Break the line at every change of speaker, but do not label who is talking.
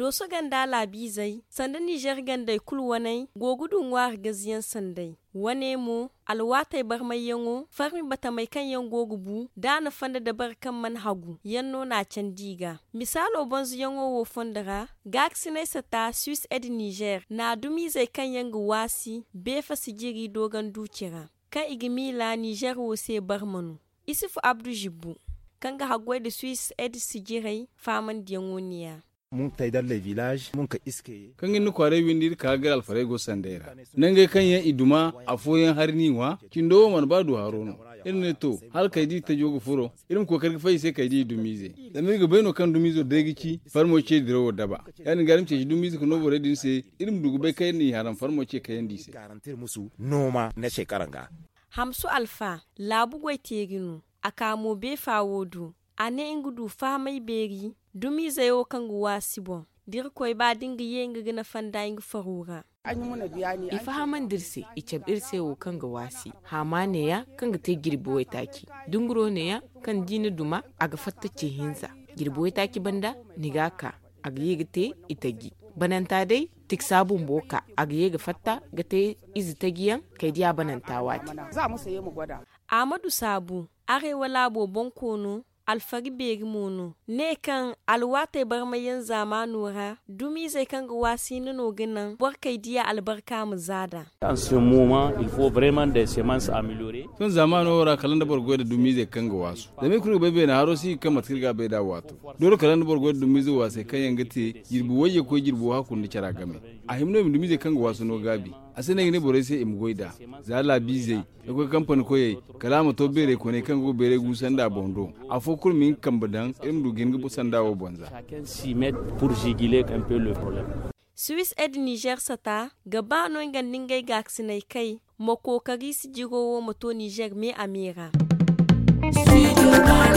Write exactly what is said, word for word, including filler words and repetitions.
doso ganda labi zai sanda Niger gandai kulwanai gogudun war gaziyan sandai wane mu alwatai bar mai yango farmi bata mai kan yan gogubu da na fanda da bar kan man hagu yanno na can diga misalo bonzu yango wo fondara gaksine sata Swiss Ed Niger na dumi zai kan yanga wasi befa sigiri dogan dukira kan igimila Niger wo se bar manu Isufu Abdu Jibbu kanga hagwai da Swiss Ed sigirai faman diangoniya
mun taidar le village mun ka iske
kan gin kware windir ka ga alfare go sandera nange kan ya iduma afoyen harniwa kindo man badu harono irne to hal kai di ta jogo furo irin ko kar fai sai kai di dumize da mi ga baino kan dumizo degici farmo ce diro daba yani garim ce dumize ko no bore din se irin dugu bai kai ni haram farmo ce kayan di se
garantir musu noma na shekaranga
Hamsu Alfa labu gwai teginu akamo be fawodu ane ingudu famai beri dumi zayo kangu wasibon dir koy ba dinga yenga gina fanda ingu farura
ifa haman dirse icab dirse wo kanga wasi hamane ya kanga te girbo wai taki dunguro ne ya kan dina duma aga fattace hinza girbo wai taki banda nigaka aga yegate itagi bananta dai tik sabun boka aga yega fatta gate izi tagiyan kai dia bananta wati
za mu saye mu gwada
Amadu Sabu arewa labo bonkono alfari beri mono ne kan alwate bar mayan zamanu ha dumi zai kan ga wasi nuno ginan barkai diya albarka mu zada
en ce moment il faut vraiment des semences améliorées
tun zamanu ora kalanda borgo da dumi zai kan ga wasu da me kuru bebe na harosi kan matkirga bai da wato dole kalanda borgo da dumi zai wase kan yangate girbu waye ko girbu hakun da cara game a himno dumi zai kan ga wasu no gabi asene ne bore sai im goida za la bizai ko kamfani koye kalama to bere ko ne kan go bere gusan da bondo afo kurmin kambadan im dugin go sanda wo bonza
chacun s'y met pour juguler un peu le problème
Swiss Ed Niger sata gabano ngandin gai gaksinai kai mako kari si jigo wo moto Niger me amira Studio